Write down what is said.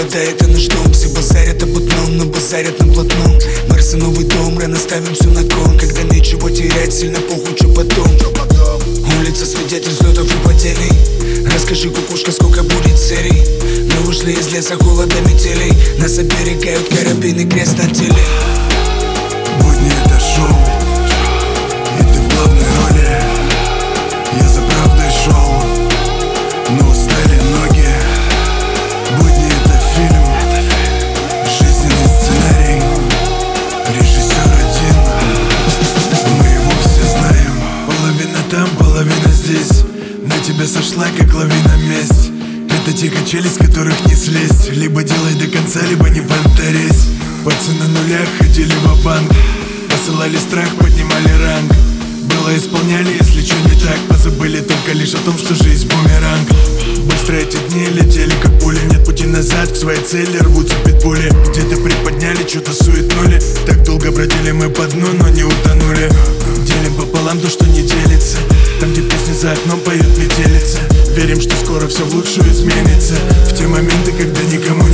Да, это наш дом, все базарят об одном, но базарят на блатном. Марс и новый дом, рано ставим все на кон. Когда нечего терять, сильно похуй, что потом. Улица свидетель взлетов и падений. Расскажи, кукушка, сколько будет серий. Мы ушли из леса холода метелей. Нас оберегают карабины, крест на теле. Будни — это шоу, и ты в главной роли. Я за правдой шел, но устали ноги. Будни — это фильм, жизненный сценарий. Режиссер один, мы его все знаем. Половина там, половина здесь. На тебя сошла, как лавина месть. Это те качели, с которых не слезть. Либо делай до конца, либо не понторезь. Пацаны на нулях ходили ва-банк, посылали страх, поднимали ранг. Было исполняли, если что не так. Позабыли только лишь о том, что жизнь бумеранг. Быстро эти дни летели как пули. Нет пути назад, к своей цели рвутся питбули. Где-то приподняли, что-то суетнули. Так долго бродили мы по дну, но не утонули. Делим пополам то, что не делится. Там, где песни за окном поют метелица. Верим, что скоро все в лучшую изменится. В те моменты, когда никому